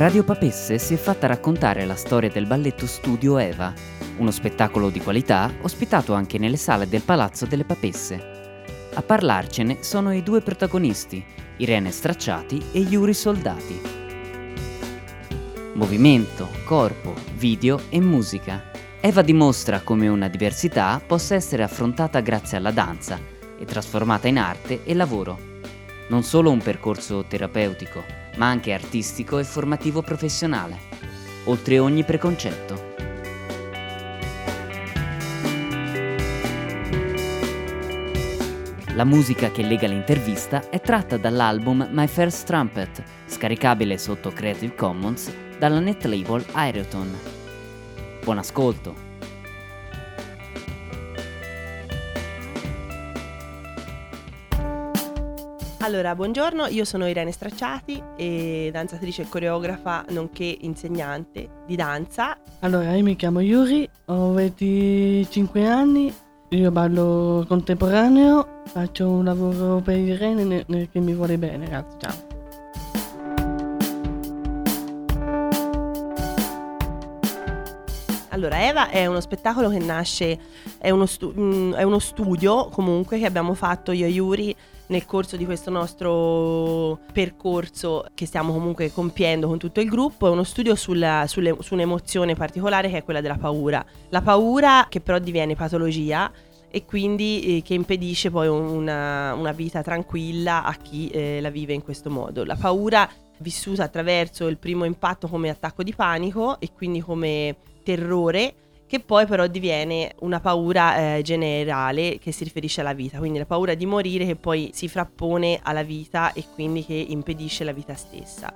Radio Papesse si è fatta raccontare la storia del balletto studio Eva, uno spettacolo di qualità ospitato anche nelle sale del Palazzo delle Papesse. A parlarcene sono i due protagonisti, Irene Stracciati e Yuri Soldati. Movimento, corpo, video e musica. Eva dimostra come una diversità possa essere affrontata grazie alla danza e trasformata in arte e lavoro. Non solo un percorso terapeutico, ma anche artistico e formativo professionale, oltre ogni preconcetto. La musica che lega l'intervista è tratta dall'album My First Trumpet, scaricabile sotto Creative Commons dalla netlabel Aeroton. Buon ascolto! Allora, buongiorno, io sono Irene Stracciati e danzatrice e coreografa nonché insegnante di danza. Allora, io mi chiamo Yuri, ho 25 anni, io ballo contemporaneo, faccio un lavoro per Irene che mi vuole bene, grazie, ciao. Allora, Eva è uno spettacolo che nasce, è uno studio comunque che abbiamo fatto io e Yuri nel corso di questo nostro percorso che stiamo comunque compiendo con tutto il gruppo. È uno studio su un'emozione particolare che è quella della paura. La paura che però diviene patologia e quindi che impedisce poi una vita tranquilla a chi la vive in questo modo. La paura vissuta attraverso il primo impatto come attacco di panico e quindi come terrore, che poi però diviene una paura generale che si riferisce alla vita, quindi la paura di morire che poi si frappone alla vita e quindi che impedisce la vita stessa.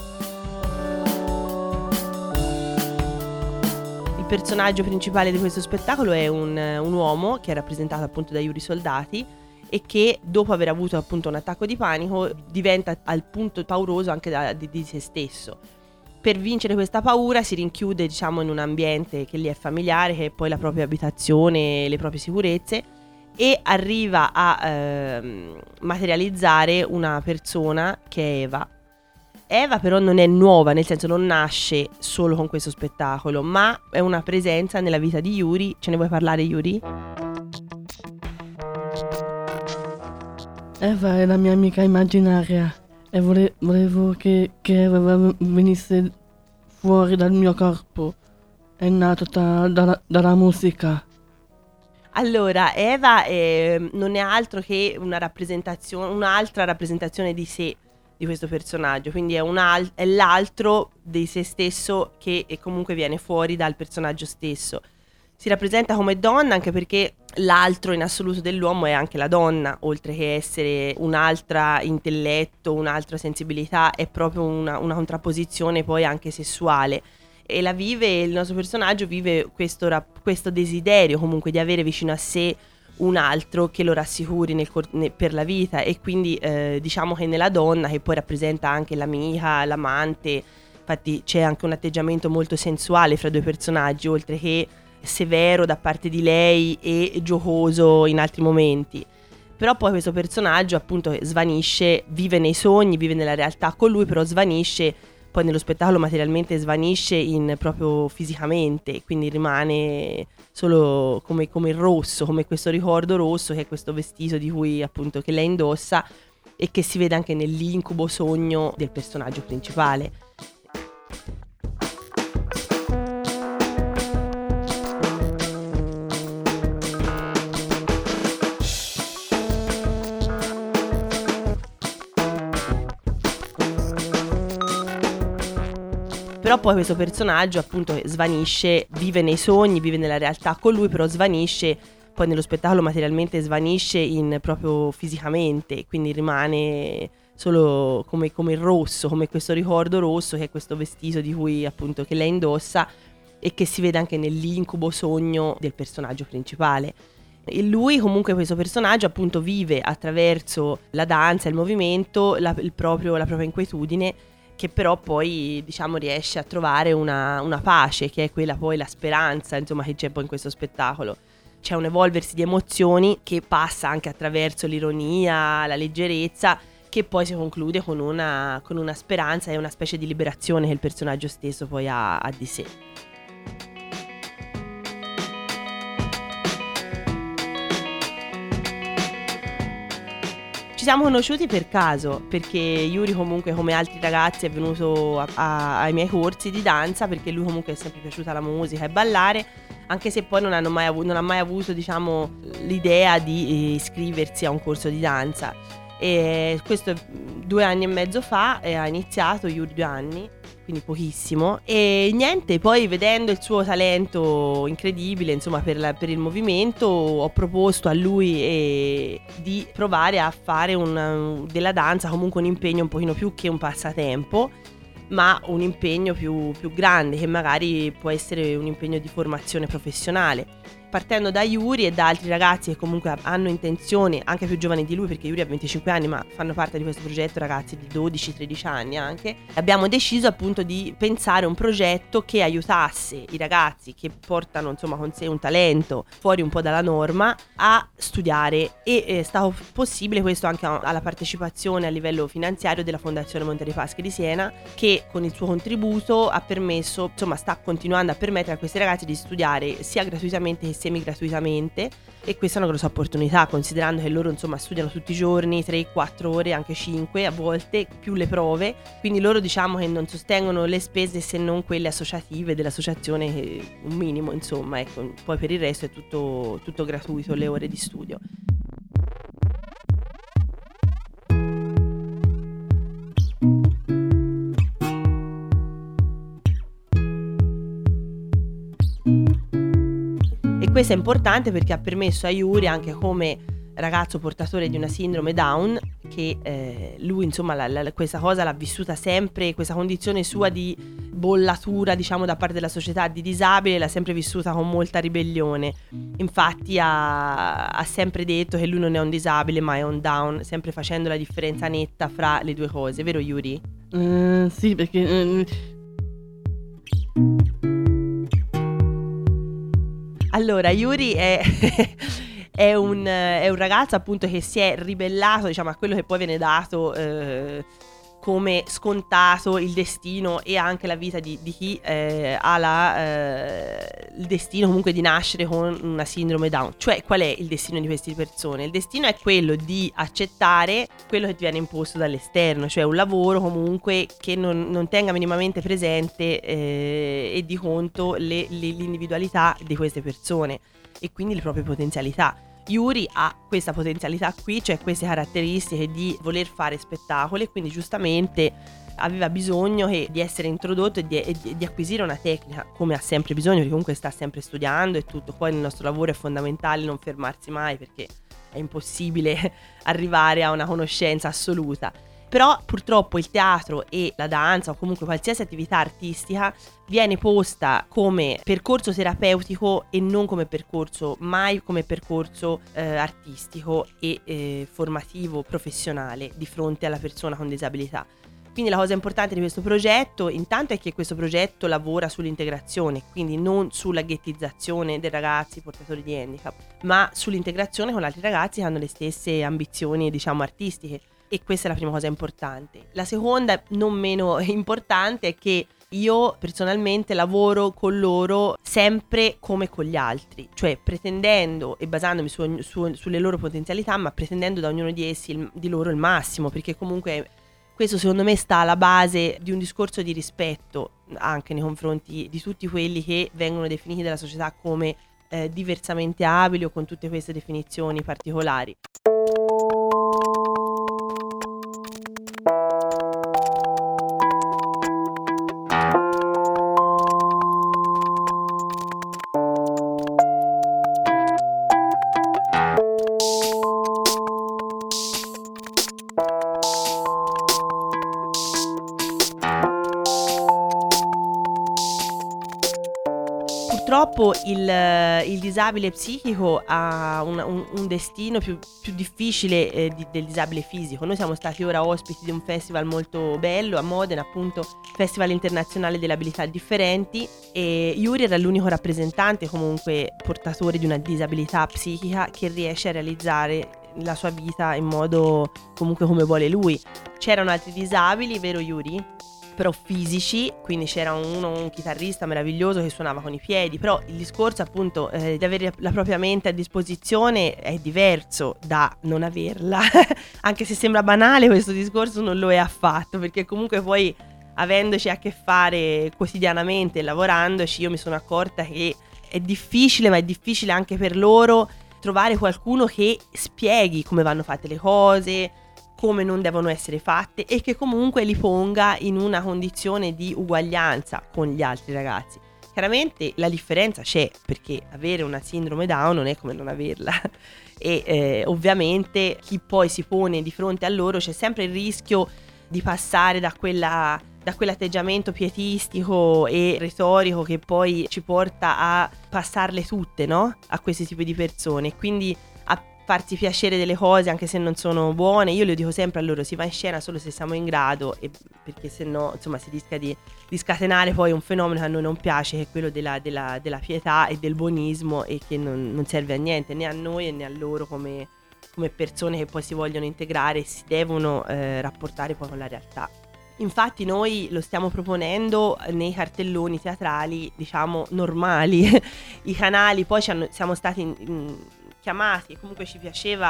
Il personaggio principale di questo spettacolo è un uomo che è rappresentato appunto da Yuri Soldati e che dopo aver avuto appunto un attacco di panico diventa al punto pauroso anche di se stesso. Per vincere questa paura si rinchiude, diciamo, in un ambiente che gli è familiare, che è poi la propria abitazione, le proprie sicurezze, e arriva a materializzare una persona che è Eva. Eva però non è nuova, nel senso non nasce solo con questo spettacolo, ma è una presenza nella vita di Yuri. Ce ne vuoi parlare, Yuri? Eva è la mia amica immaginaria e volevo che Eva venisse fuori dal mio corpo. È nato dalla musica. Allora, Eva non è altro che un'altra rappresentazione di sé, di questo personaggio, quindi è l'altro di se stesso che comunque viene fuori dal personaggio stesso. Si rappresenta come donna anche perché l'altro in assoluto dell'uomo è anche la donna, oltre che essere un'altra intelletto, un'altra sensibilità, è proprio una contrapposizione poi anche sessuale. E il nostro personaggio vive questo desiderio comunque di avere vicino a sé un altro che lo rassicuri per la vita, e quindi diciamo che nella donna, che poi rappresenta anche l'amica, l'amante, infatti c'è anche un atteggiamento molto sensuale fra i due personaggi, oltre che severo da parte di lei e giocoso in altri momenti. Però poi questo personaggio appunto svanisce, vive nei sogni, vive nella realtà con lui, però svanisce poi nello spettacolo, materialmente svanisce proprio fisicamente, quindi rimane solo come il rosso, come questo ricordo rosso che è questo vestito di cui appunto che lei indossa e che si vede anche nell'incubo sogno del personaggio principale. Però poi questo personaggio appunto svanisce, vive nei sogni, vive nella realtà con lui, però svanisce poi nello spettacolo, materialmente svanisce proprio fisicamente, quindi rimane solo come il rosso, come questo ricordo rosso che è questo vestito di cui appunto che lei indossa e che si vede anche nell'incubo sogno del personaggio principale. E lui comunque, questo personaggio appunto, vive attraverso la danza, il movimento, la propria inquietudine, che però poi diciamo riesce a trovare una pace, che è quella poi la speranza, insomma, che c'è poi in questo spettacolo. C'è un evolversi di emozioni che passa anche attraverso l'ironia, la leggerezza, che poi si conclude con una speranza e una specie di liberazione che il personaggio stesso poi ha di sé. Ci siamo conosciuti per caso, perché Yuri comunque, come altri ragazzi, è venuto ai miei corsi di danza, perché lui comunque è sempre piaciuta la musica e ballare, anche se poi non ha mai avuto, diciamo, l'idea di iscriversi a un corso di danza. E questo 2 anni e mezzo fa ha iniziato, Yuri 2 anni, quindi pochissimo, e niente, poi vedendo il suo talento incredibile, insomma, per il movimento, ho proposto a lui di provare a fare della danza comunque un impegno un pochino più che un passatempo, ma un impegno più grande, che magari può essere un impegno di formazione professionale. Partendo da Yuri e da altri ragazzi che comunque hanno intenzione, anche più giovani di lui, perché Yuri ha 25 anni, ma fanno parte di questo progetto ragazzi di 12-13 anni anche, abbiamo deciso appunto di pensare un progetto che aiutasse i ragazzi che portano, insomma, con sé un talento fuori un po' dalla norma a studiare, e è stato possibile questo anche alla partecipazione a livello finanziario della Fondazione Monte dei Paschi di Siena, che con il suo contributo ha permesso, insomma, sta continuando a permettere a questi ragazzi di studiare sia gratuitamente che semi gratuitamente, e questa è una grossa opportunità, considerando che loro, insomma, studiano tutti i giorni 3-4 ore, anche 5 a volte, più le prove, quindi loro, diciamo, che non sostengono le spese se non quelle associative dell'associazione, un minimo, insomma, ecco. Poi per il resto è tutto gratuito, le ore di studio. Questo è importante perché ha permesso a Yuri, anche come ragazzo portatore di una sindrome Down, che lui, insomma, questa cosa l'ha vissuta sempre, questa condizione sua di bollatura, diciamo, da parte della società di disabile, l'ha sempre vissuta con molta ribellione. Infatti ha sempre detto che lui non è un disabile ma è un Down, sempre facendo la differenza netta fra le due cose, vero Yuri? Sì, perché... Allora, Yuri è un ragazzo appunto che si è ribellato, diciamo, a quello che poi viene dato come scontato, il destino e anche la vita di chi ha il destino comunque di nascere con una sindrome Down. Cioè, qual è il destino di queste persone? Il destino è quello di accettare quello che ti viene imposto dall'esterno, cioè un lavoro comunque che non tenga minimamente presente e di conto l'individualità di queste persone e quindi le proprie potenzialità. Yuri ha questa potenzialità qui, cioè queste caratteristiche di voler fare spettacoli, e quindi giustamente aveva bisogno di essere introdotto e di acquisire una tecnica, come ha sempre bisogno, perché comunque sta sempre studiando e tutto. Poi nel nostro lavoro è fondamentale non fermarsi mai, perché è impossibile arrivare a una conoscenza assoluta. Però purtroppo il teatro e la danza, o comunque qualsiasi attività artistica, viene posta come percorso terapeutico e non come percorso, mai come percorso artistico e formativo, professionale di fronte alla persona con disabilità. Quindi la cosa importante di questo progetto intanto è che questo progetto lavora sull'integrazione, quindi non sulla ghettizzazione dei ragazzi portatori di handicap, ma sull'integrazione con altri ragazzi che hanno le stesse ambizioni, diciamo, artistiche. E questa è la prima cosa importante. La seconda, non meno importante, è che io personalmente lavoro con loro sempre come con gli altri, cioè pretendendo e basandomi sulle loro potenzialità, ma pretendendo da ognuno di essi di loro il massimo, perché comunque questo secondo me sta alla base di un discorso di rispetto anche nei confronti di tutti quelli che vengono definiti dalla società come diversamente abili o con tutte queste definizioni particolari. Purtroppo il disabile psichico ha un destino più difficile del disabile fisico. Noi siamo stati ora ospiti di un festival molto bello a Modena, appunto Festival Internazionale delle Abilità Differenti, e Yuri era l'unico rappresentante comunque portatore di una disabilità psichica che riesce a realizzare la sua vita in modo comunque come vuole lui. C'erano altri disabili, vero Yuri? Però fisici, quindi c'era un chitarrista meraviglioso che suonava con i piedi, però il discorso appunto di avere la propria mente a disposizione è diverso da non averla. Anche se sembra banale, questo discorso non lo è affatto, perché comunque poi avendoci a che fare quotidianamente, lavorandoci, io mi sono accorta che è difficile, ma è difficile anche per loro trovare qualcuno che spieghi come vanno fatte le cose, come non devono essere fatte e che comunque li ponga in una condizione di uguaglianza con gli altri ragazzi. Chiaramente la differenza c'è, perché avere una sindrome Down non è come non averla e ovviamente chi poi si pone di fronte a loro c'è sempre il rischio di passare da quell'atteggiamento pietistico e retorico che poi ci porta a passarle tutte, no? A questi tipi di persone, quindi a farsi piacere delle cose anche se non sono buone. Io lo dico sempre a loro: si va in scena solo se siamo in grado, e perché se no insomma si rischia di scatenare poi un fenomeno che a noi non piace, che è quello della pietà e del buonismo, e che non serve a niente né a noi né a loro come persone che poi si vogliono integrare e si devono rapportare poi con la realtà. Infatti noi lo stiamo proponendo nei cartelloni teatrali, diciamo, normali. I canali poi siamo stati chiamati, e comunque ci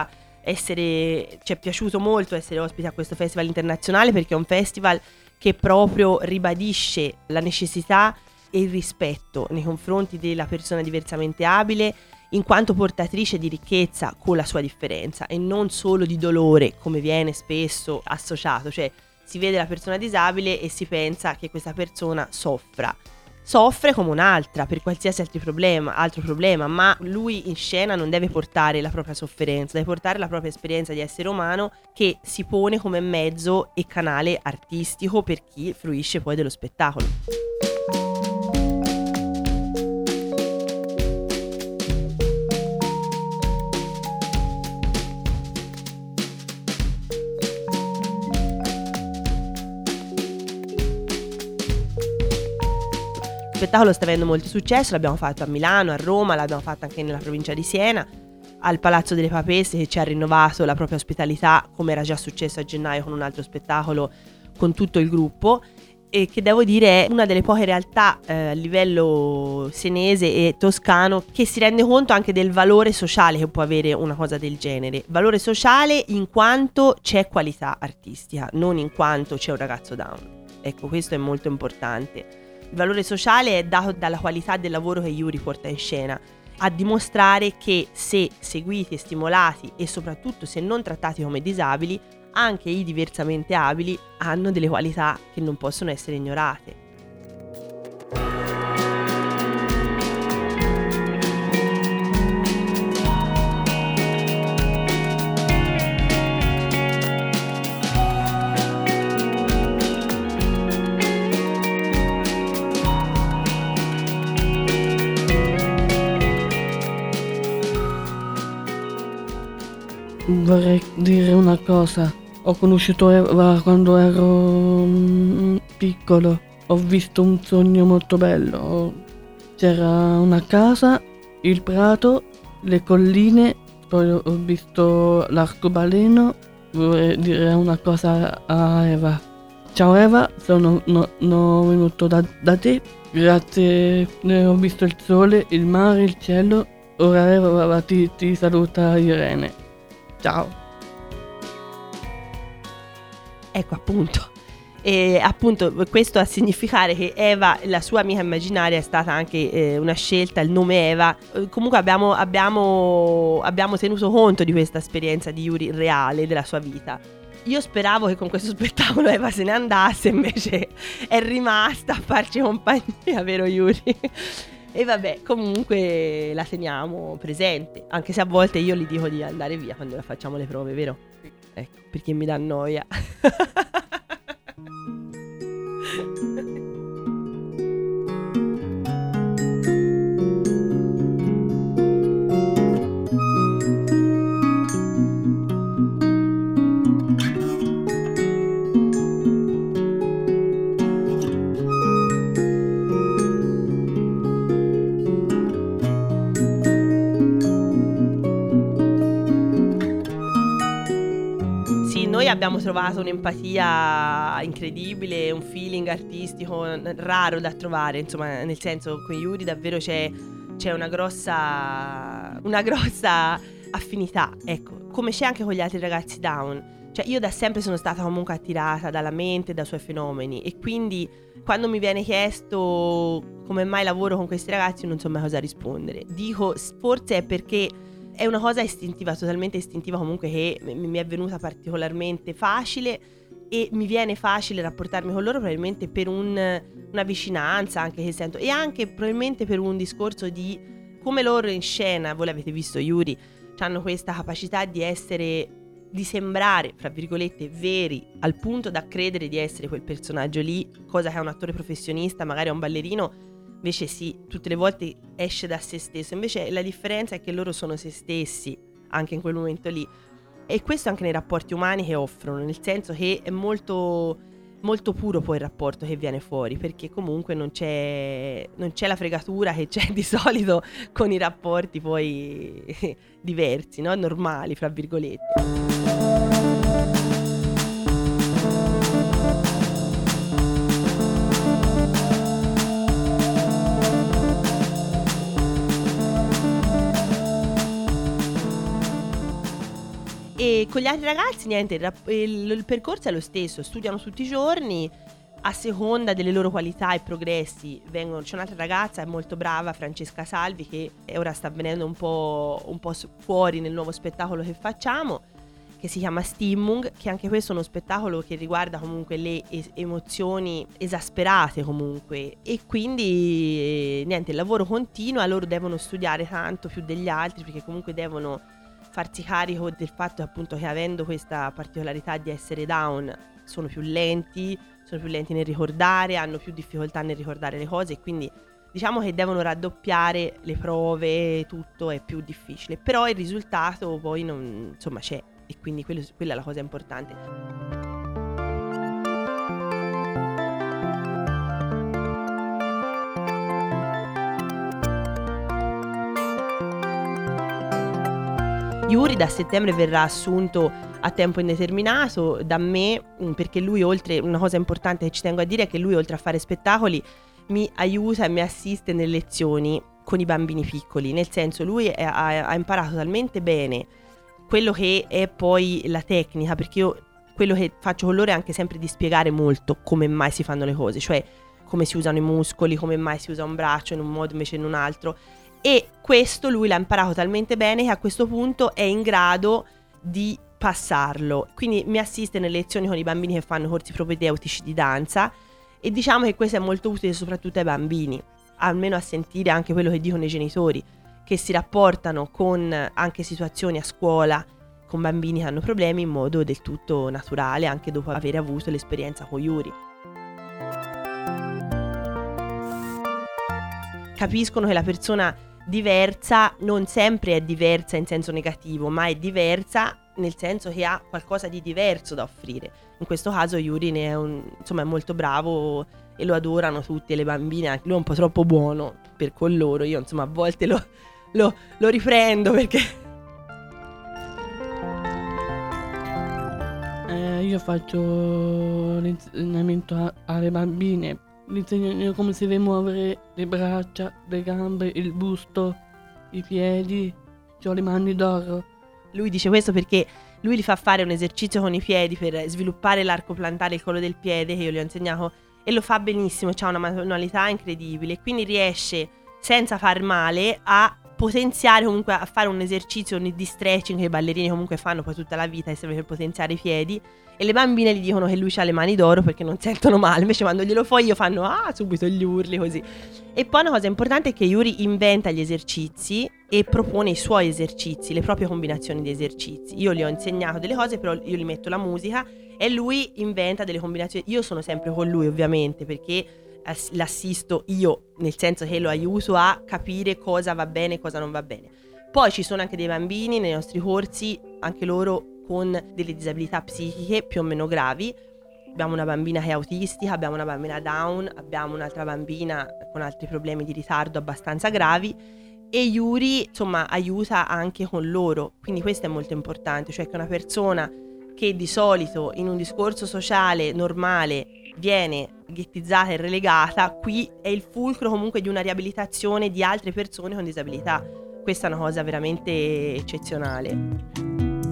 è piaciuto molto essere ospiti a questo festival internazionale, perché è un festival che proprio ribadisce la necessità e il rispetto nei confronti della persona diversamente abile, in quanto portatrice di ricchezza con la sua differenza e non solo di dolore, come viene spesso associato. Cioè si vede la persona disabile e si pensa che questa persona soffre come un'altra per qualsiasi altro problema, ma lui in scena non deve portare la propria sofferenza, deve portare la propria esperienza di essere umano, che si pone come mezzo e canale artistico per chi fruisce poi dello spettacolo. Il spettacolo sta avendo molto successo, l'abbiamo fatto a Milano, a Roma, l'abbiamo fatto anche nella provincia di Siena, al Palazzo delle Papesse, che ci ha rinnovato la propria ospitalità, come era già successo a gennaio con un altro spettacolo con tutto il gruppo, e che devo dire è una delle poche realtà a livello senese e toscano che si rende conto anche del valore sociale che può avere una cosa del genere. Valore sociale in quanto c'è qualità artistica, non in quanto c'è un ragazzo down. Ecco, questo è molto importante. Il valore sociale è dato dalla qualità del lavoro che Yuri porta in scena, a dimostrare che se seguiti e stimolati, e soprattutto se non trattati come disabili, anche i diversamente abili hanno delle qualità che non possono essere ignorate. Vorrei dire una cosa. Ho conosciuto Eva quando ero piccolo. Ho visto un sogno molto bello. C'era una casa, il prato, le colline, poi ho visto l'arcobaleno. Vorrei dire una cosa a Eva. Ciao Eva, sono venuto da te. Grazie, ho visto il sole, il mare, il cielo. Ora Eva ti saluta Irene. Ciao. Ecco, appunto. E appunto questo a significare che Eva, la sua amica immaginaria, è stata anche una scelta, il nome Eva. Comunque abbiamo tenuto conto di questa esperienza di Yuri reale, della sua vita. Io speravo che con questo spettacolo Eva se ne andasse, invece è rimasta a farci compagnia, vero Yuri? E vabbè, comunque la teniamo presente, anche se a volte io gli dico di andare via quando la facciamo le prove, vero? Ecco, perché mi dà noia. abbiamo trovato un'empatia incredibile, un feeling artistico raro da trovare, insomma, nel senso, con Yuri davvero c'è una grossa affinità, ecco, come c'è anche con gli altri ragazzi down. Cioè io da sempre sono stata comunque attirata dalla mente, dai suoi fenomeni, e quindi quando mi viene chiesto come mai lavoro con questi ragazzi non so mai cosa rispondere. Dico, forse è perché è una cosa istintiva, totalmente istintiva, comunque, che mi è venuta particolarmente facile, e mi viene facile rapportarmi con loro probabilmente per una vicinanza anche che sento, e anche probabilmente per un discorso di come loro in scena, voi l'avete visto Yuri, hanno questa capacità di sembrare, fra virgolette, veri, al punto da credere di essere quel personaggio lì, cosa che a un attore professionista, magari a un ballerino, invece sì, tutte le volte esce da se stesso. Invece la differenza è che loro sono se stessi anche in quel momento lì, e questo anche nei rapporti umani che offrono, nel senso che è molto, molto puro poi il rapporto che viene fuori, perché comunque non c'è la fregatura che c'è di solito con i rapporti poi diversi, no? Normali, fra virgolette. E con gli altri ragazzi niente, il percorso è lo stesso, studiano tutti i giorni a seconda delle loro qualità e progressi. C'è un'altra ragazza molto brava, Francesca Salvi, che ora sta venendo un po' fuori nel nuovo spettacolo che facciamo, che si chiama Stimmung, che anche questo è uno spettacolo che riguarda comunque le emozioni esasperate comunque, e quindi niente, il lavoro continua. Loro devono studiare tanto più degli altri, perché comunque devono farsi carico del fatto appunto che, avendo questa particolarità di essere down, sono più lenti nel ricordare, hanno più difficoltà nel ricordare le cose, e quindi diciamo che devono raddoppiare le prove, tutto è più difficile, però il risultato poi insomma c'è, e quindi quella è la cosa importante. Yuri da settembre verrà assunto a tempo indeterminato da me, perché lui, oltre, una cosa importante che ci tengo a dire è che lui, oltre a fare spettacoli, mi aiuta e mi assiste nelle lezioni con i bambini piccoli, nel senso, lui ha imparato talmente bene quello che è poi la tecnica, perché io quello che faccio con loro è anche sempre di spiegare molto come mai si fanno le cose, cioè come si usano i muscoli, come mai si usa un braccio in un modo invece in un altro. E questo lui l'ha imparato talmente bene che a questo punto è in grado di passarlo. Quindi mi assiste nelle lezioni con i bambini che fanno corsi propedeutici di danza, e diciamo che questo è molto utile soprattutto ai bambini, almeno a sentire anche quello che dicono i genitori, che si rapportano con anche situazioni a scuola con bambini che hanno problemi in modo del tutto naturale, anche dopo aver avuto l'esperienza con Yuri. Capiscono che la persona diversa non sempre è diversa in senso negativo, ma è diversa nel senso che ha qualcosa di diverso da offrire. In questo caso Yuri è molto bravo e lo adorano tutti, e le bambine anche. Lui è un po' troppo buono con loro, io insomma a volte lo riprendo perché io faccio l'insegnamento alle bambine. Gli insegno come si deve muovere le braccia, le gambe, il busto, i piedi, ho le mani d'oro. Lui dice questo perché lui gli fa fare un esercizio con i piedi per sviluppare l'arco plantare, il collo del piede, che io gli ho insegnato, e lo fa benissimo, ha una manualità incredibile, quindi riesce senza far male a potenziare, comunque a fare un esercizio di stretching che i ballerini comunque fanno poi tutta la vita, e serve per potenziare i piedi. E le bambine gli dicono che lui ha le mani d'oro perché non sentono male, invece quando glielo foglio fanno subito gli urli così. E poi una cosa importante è che Yuri inventa gli esercizi e propone i suoi esercizi, le proprie combinazioni di esercizi. Io gli ho insegnato delle cose, però io gli metto la musica e lui inventa delle combinazioni. Io sono sempre con lui ovviamente, perché l'assisto io, nel senso che lo aiuto a capire cosa va bene e cosa non va bene. Poi ci sono anche dei bambini nei nostri corsi, anche loro con delle disabilità psichiche più o meno gravi. Abbiamo una bambina che è autistica, abbiamo una bambina down, abbiamo un'altra bambina con altri problemi di ritardo abbastanza gravi, e Yuri insomma aiuta anche con loro, quindi questo è molto importante, cioè che una persona che di solito in un discorso sociale normale viene ghettizzata e relegata, qui è il fulcro comunque di una riabilitazione di altre persone con disabilità. Questa è una cosa veramente eccezionale.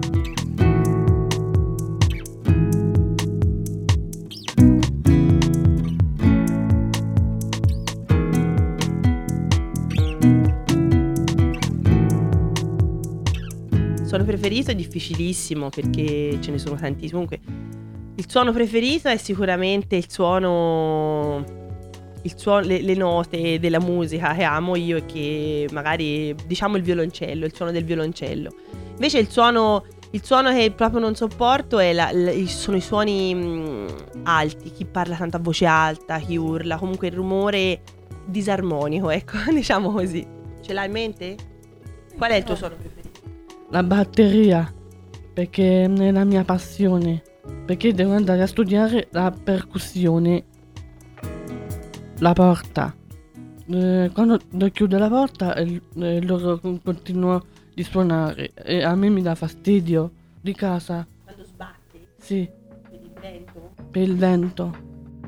Il suono preferito è difficilissimo perché ce ne sono tantissimi. Comunque, il suono preferito è sicuramente il suono, le note della musica che amo io e che magari, diciamo, il violoncello, il suono del violoncello. Invece il suono che proprio non sopporto sono i suoni alti, chi parla tanto a voce alta, chi urla, comunque il rumore disarmonico, ecco, diciamo così. Ce l'hai in mente? Qual è il tuo suono preferito? La batteria, perché è la mia passione, perché devo andare a studiare la percussione. La porta, quando chiudo la porta loro continuano di suonare e a me mi dà fastidio di casa. Quando sbatti? Sì. Per il vento? Per il vento.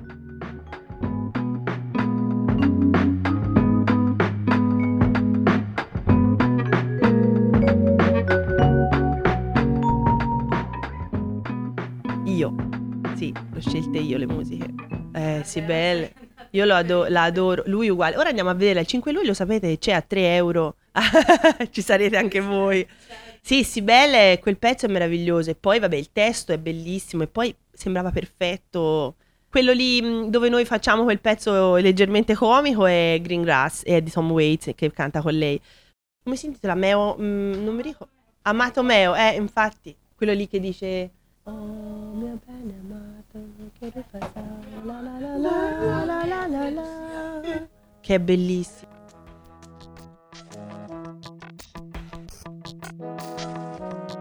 Sì, l'ho scelte io le musiche. Sì, belle. Io la adoro. Lui uguale. Ora andiamo a vedere il 5 luglio, sapete, c'è a 3 euro. Ci sarete anche voi. Sì, Sibelle, quel pezzo è meraviglioso. E poi, vabbè, il testo è bellissimo. E poi sembrava perfetto. Quello lì dove noi facciamo quel pezzo leggermente comico è Green Grass, è di Tom Waits che canta con lei. Come si intitola? Meo? Non mi ricordo. Amato Meo, infatti. Quello lì che dice... Oh mio bene amato, che rifasa, la la la la la la la la, che è bellissimo.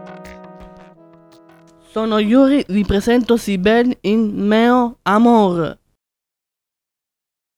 Sono Yuri, vi presento Sibel in Meo Amor.